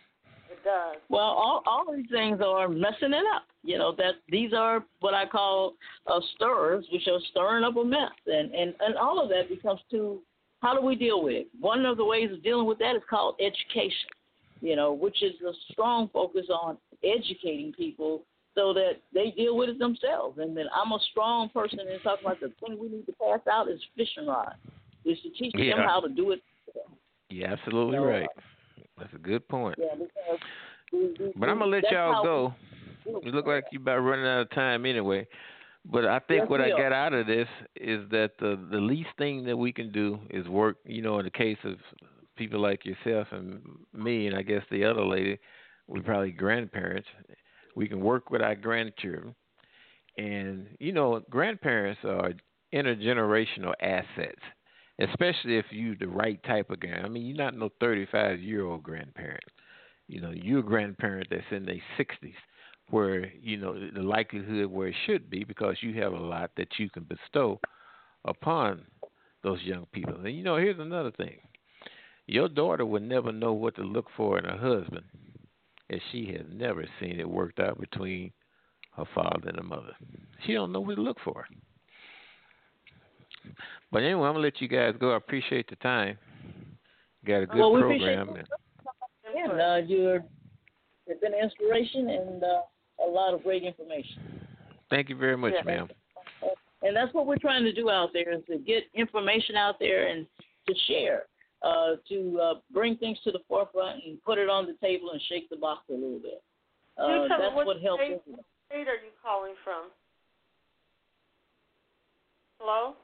It does. Well, all all these things are messing it up. You know, that these are what I call uh, stirrers, which are stirring up a mess. And, and, and all of that becomes to, how do we deal with it? One of the ways of dealing with that is called education, you know, which is a strong focus on educating people so that they deal with it themselves. And then I'm a strong person in talking about the thing we need to pass out is fishing rod, is to teach Yeah. them how to do it. You're absolutely So, right. That's a good point. Yeah, because we, we, But I'm going to let that's y'all how go. we- You look like you're about running out of time anyway. But I think Yes, what I we are. got out of this is that the, the least thing that we can do is work, you know, in the case of people like yourself and me and I guess the other lady, we're probably grandparents. We can work with our grandchildren. And, you know, grandparents are intergenerational assets, especially if you're the right type of grand. I mean, you're not no thirty-five-year-old grandparent. You know, you're a grandparent that's in their sixties, where, you know, the likelihood where it should be because you have a lot that you can bestow upon those young people. And, you know, here's another thing. Your daughter would never know what to look for in a husband if she has never seen it worked out between her father and her mother. She don't know what to look for. But anyway, I'm gonna let you guys go. I appreciate the time. Got a good well, we program. appreciate you. And uh, you're it's been an inspiration and uh, a lot of great information. Thank you very much, Yeah. ma'am. And that's what we're trying to do out there is to get information out there and to share, uh, to uh, bring things to the forefront and put it on the table and shake the box a little bit. Uh, You tell me, that's what what helps. state, what state are you calling from? Hello?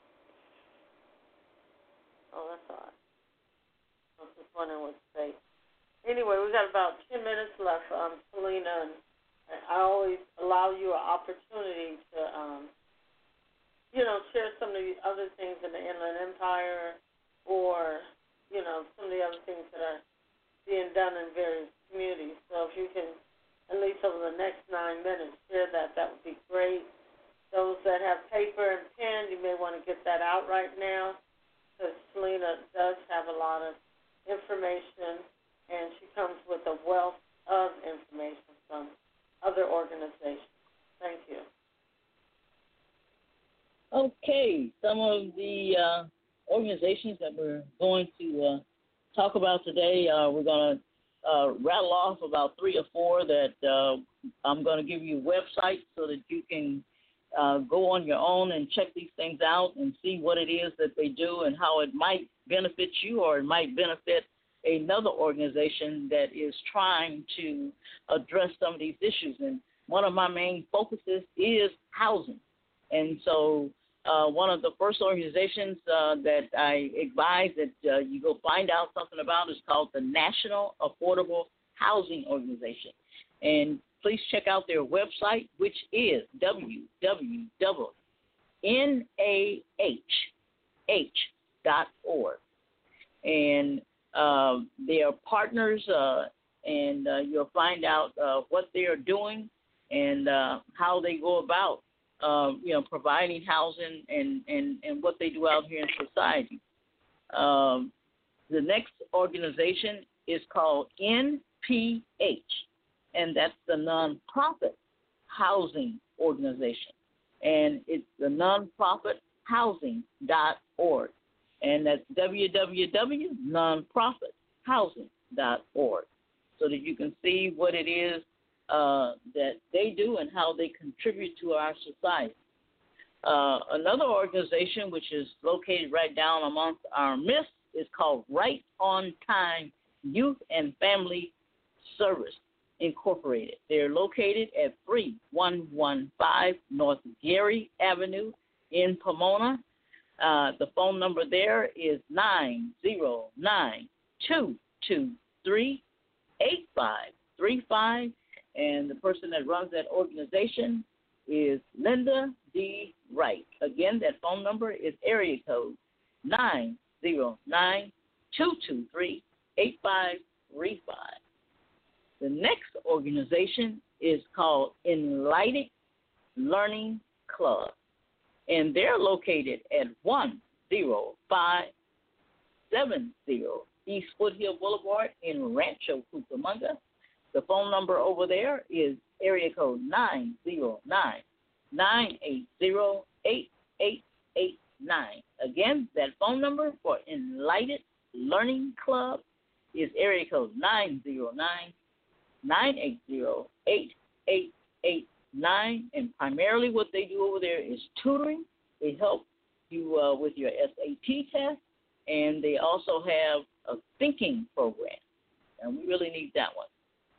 Oh, that's all right. I was just wondering what state. Anyway, we got about ten minutes left, um, Selena, and I always allow you an opportunity to, um, you know, share some of the other things in the Inland Empire or, you know, some of the other things that are being done in various communities. So if you can, at least over the next nine minutes, share that, that would be great. Those that have paper and pen, you may want to get that out right now because Selena does have a lot of information, and she comes with a wealth of information from other organizations. Thank you. Okay, some of the uh, organizations that we're going to uh, talk about today, uh, we're going to uh, rattle off about three or four that uh, I'm going to give you websites so that you can uh, go on your own and check these things out and see what it is that they do and how it might benefit you or it might benefit another organization that is trying to address some of these issues. And one of my main focuses is housing. And so uh, one of the first organizations uh, that I advise that uh, you go find out something about is called the National Affordable Housing Organization. And please check out their website, which is w w w dot n a h h dot org. And uh, they are partners, uh, and uh, you'll find out uh, what they are doing and uh, how they go about, uh, you know, providing housing and, and, and what they do out here in society. Um, the next organization is called N P H, and that's the Nonprofit Housing Organization, and it's the nonprofit housing dot org. And that's w w w dot nonprofit housing dot org, so that you can see what it is uh, that they do and how they contribute to our society. Uh, another organization, which is located right down amongst our midst, is called Right on Time Youth and Family Service Incorporated. They're located at three one one five North Gary Avenue in Pomona. Uh, the phone number there is nine zero nine, two two three, eight five three five, and the person that runs that organization is Linda D. Wright. Again, that phone number is area code nine zero nine, two two three, eight five three five. The next organization is called Enlighted Learning Club, and they're located at one zero five seven zero East Foothill Boulevard in Rancho Cucamonga. The phone number over there is area code nine zero nine, nine eight zero, eight eight eight nine. Again, that phone number for Enlighted Learning Club is area code nine zero nine, nine eight zero, eight eight eight nine. And primarily what they do over there is tutoring. They help you uh, with your S A T test, and they also have a thinking program, and we really need that one.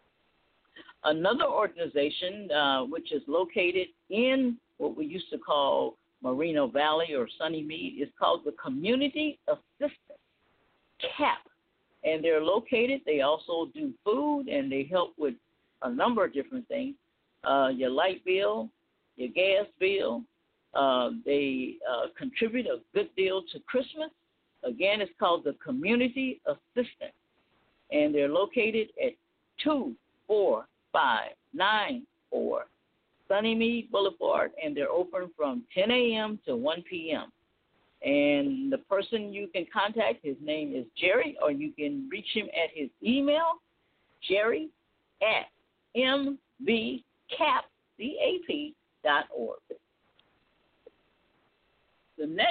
Another organization, uh, which is located in what we used to call Moreno Valley or Sunnymead, is called the Community Assistance, CAP. And they're located, they also do food, and they help with a number of different things. Uh, your light bill, your gas bill. Uh, they uh, contribute a good deal to Christmas. Again, it's called the Community Assistance. And they're located at two four five nine four Sunnymead Boulevard, and they're open from ten a.m. to one p.m. And the person you can contact, his name is Jerry, or you can reach him at his email, Jerry at m v cap dot org. The next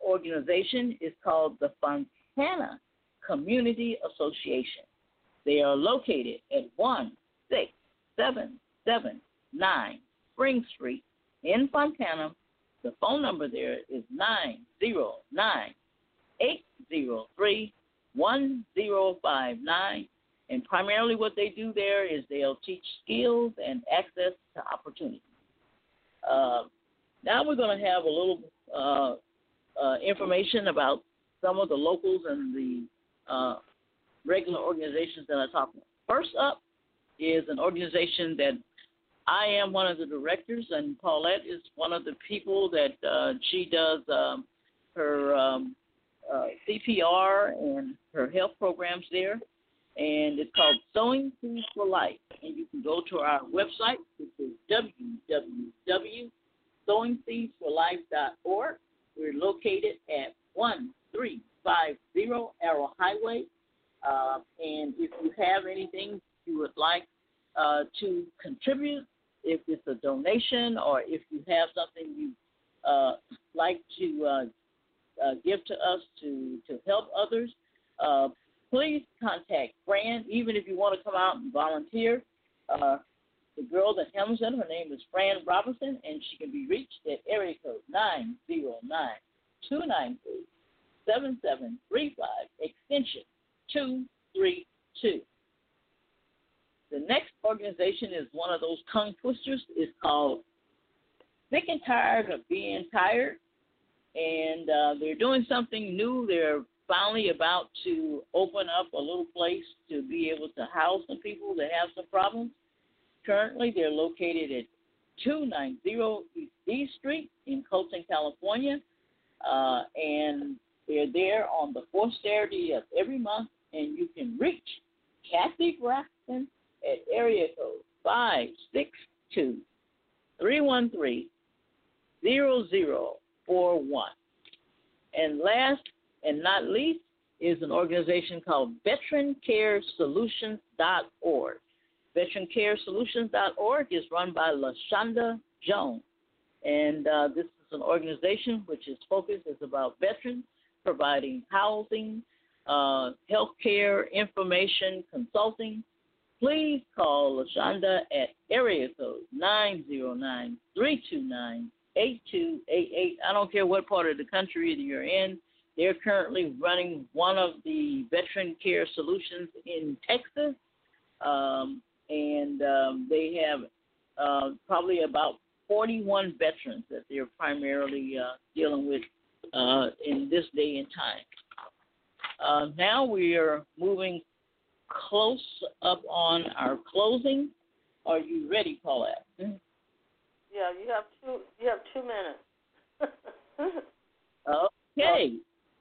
organization is called the Fontana Community Association. They are located at one six seven seven nine Spring Street in Fontana. The phone number there is nine zero nine, eight zero three, one zero five nine. And primarily what they do there is they'll teach skills and access to opportunities. Uh, now we're going to have a little uh, uh, information about some of the locals and the uh, regular organizations that I talked about. First up is an organization that I am one of the directors, and Paulette is one of the people that uh, she does um, her um, uh, C P R and her health programs there. And it's called Sowing Seeds for Life. And you can go to our website, which is w w w dot sowing seeds for life dot org. We're located at one three five zero Arrow Highway. Uh, and if you have anything you would like uh, to contribute, if it's a donation or if you have something you uh, like to uh, uh, give to us to, to help others, uh, please contact Fran, even if you want to come out and volunteer. Uh, the girl that handles it, her name is Fran Robinson, and she can be reached at area code nine zero nine, two nine three, seven seven three five, extension two three two. The next organization is one of those tongue twisters. It's called Sick and Tired of Being Tired, and uh, they're doing something new. They're finally about to open up a little place to be able to house some people that have some problems. Currently, they're located at two ninety East D Street in Colton, California, uh, and they're there on the fourth Saturday of every month, and you can reach Kathy Braxton at area code five six two, three one three, zero zero four one. And last and not least is an organization called Veteran Care Solutions dot org. Veteran Care Solutions dot org is run by LaShonda Jones, and uh, this is an organization which is focused is about veterans providing housing, uh, health care, information, consulting. Please call LaShonda at area code nine zero nine, three two nine, eight two eight eight. I don't care what part of the country you're in. They're currently running one of the veteran care solutions in Texas, um, and um, they have uh, probably about forty-one veterans that they're primarily uh, dealing with uh, in this day and time. Uh, now we are moving close up on our closing. Are you ready, Paulette? Yeah, you have two. You have two minutes. Okay.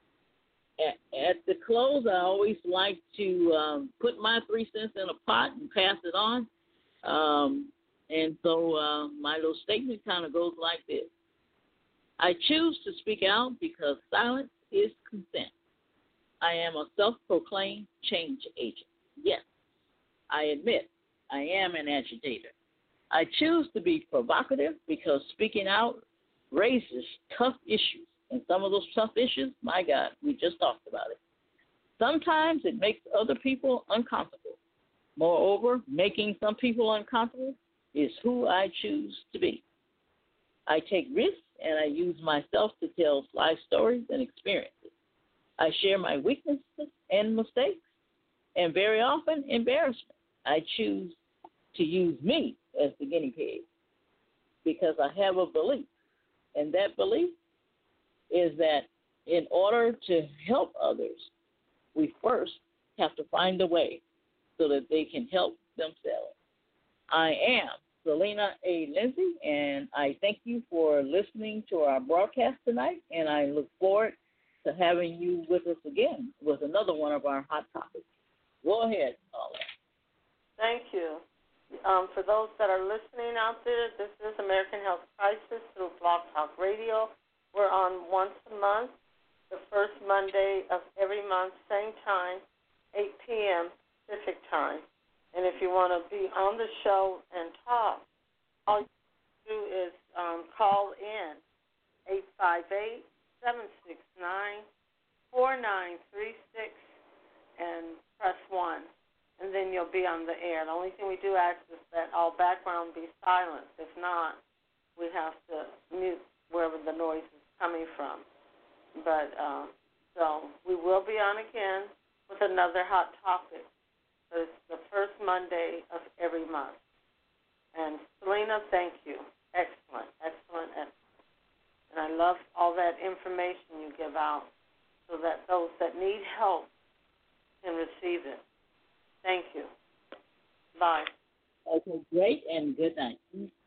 At, at the close, I always like to um, put my three cents in a pot and pass it on. Um, and so uh, my little statement kind of goes like this. I choose to speak out because silence is consent. I am a self-proclaimed change agent. Yes, I admit I am an agitator. I choose to be provocative because speaking out raises tough issues. And some of those tough issues, my God, we just talked about it. Sometimes it makes other people uncomfortable. Moreover, making some people uncomfortable is who I choose to be. I take risks and I use myself to tell life stories and experiences. I share my weaknesses and mistakes, and very often embarrassment. I choose to use me as the guinea pig because I have a belief, and that belief is that in order to help others, we first have to find a way so that they can help themselves. I am Selena A. Lindsay, and I thank you for listening to our broadcast tonight, and I look forward to having you with us again with another one of our hot topics. Go ahead, Paula. Thank you. Um, for those that are listening out there, this is American Health Crisis through Blog Talk Radio. We're on once a month, the first Monday of every month, same time, eight p.m. Pacific time. And if you want to be on the show and talk, all you do is um, call in eight five eight, seven six nine, four nine three six and press one. And then you'll be on the air. The only thing we do ask is that all background be silenced. If not, we have to mute wherever the noise is coming from. But uh, so we will be on again with another hot topic. But it's the first Monday of every month. And Selena, thank you. Excellent, excellent, excellent. And I love all that information you give out so that those that need help can receive it. Thank you. Bye. Okay, great, and good night.